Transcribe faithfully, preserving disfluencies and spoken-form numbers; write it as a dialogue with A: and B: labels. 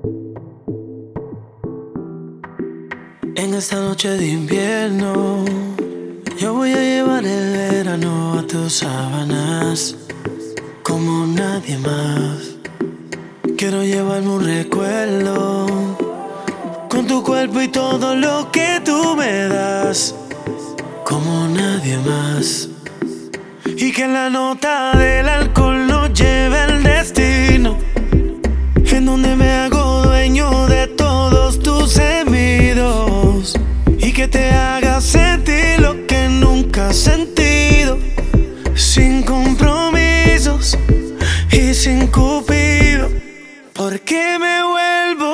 A: En esta noche de invierno, yo voy a llevar el verano a tus sábanas como nadie más. Quiero llevarme un recuerdo con tu cuerpo y todo lo que tú me das como nadie más. Y que la nota del alcohol nos lleve al destino, en donde me hago dueño de todos tus gemidos, y que te haga sentir lo que nunca has sentido, sin compromisos y sin cupido, porque me vuelvo